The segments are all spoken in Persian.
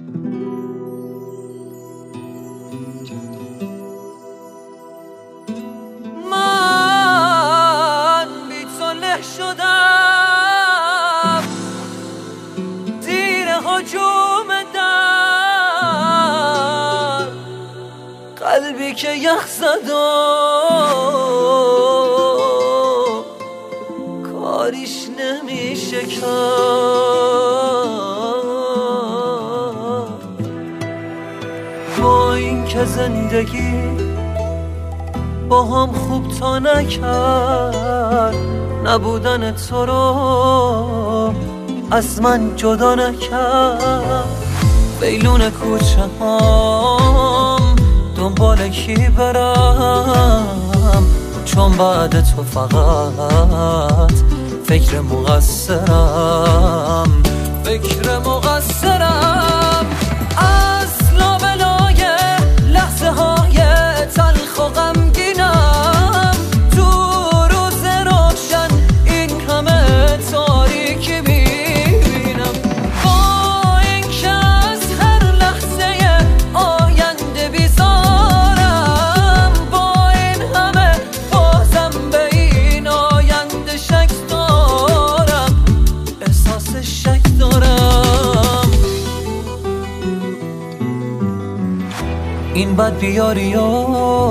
من بی تو له شدم، زیر هجوم در قلبی که یخ زد و کاریش نمیشه کرد. با این که زندگی با هم خوب تا نکرد، نبودن تو رو از من جدا نکرد. بیلون کوچه هم دنبال کی برم، چون بعد تو فقط فکر مقصرم. از لابلای لحظه های تلخ و غمگینم، تو روز روشن این همه تاریکی میبینم. با این که از هر لحظه آینده بیزارم، با این همه بازم به این آینده شک دارم، احساس شک دارم. این بد بیاری و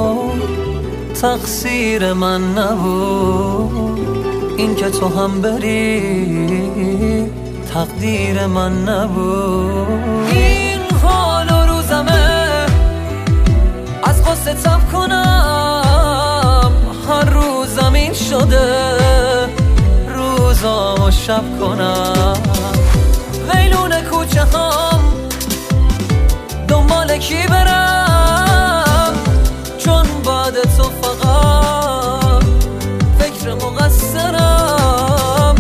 تقصیر من نبود، این که تو هم بری تقدیر من نبود. این حال و روزمه از قصه تب کنم، هر روزم این شده روزامو شب کنم. ویلون کوچه هم دنبال کی برم، چون بعد تو فقط فکر مقصرم.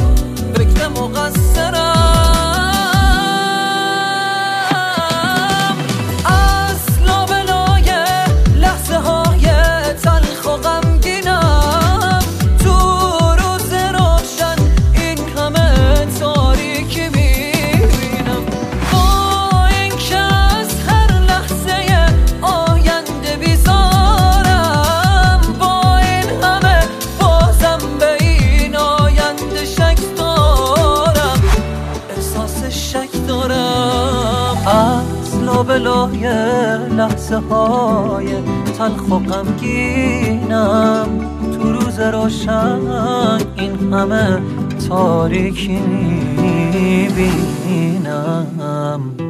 از لابلای لحظه های تلخ و غمگینم، تو روز روشن این همه تاریکی میبینم. با این که از هر لحظه آینده بیزارم، با این همه بازم به این آینده شک دارم، احساس شک دارم. از لابلای لحظه های تلخ و غمگینم، تو روز روشن این همه تاریکی میبینم.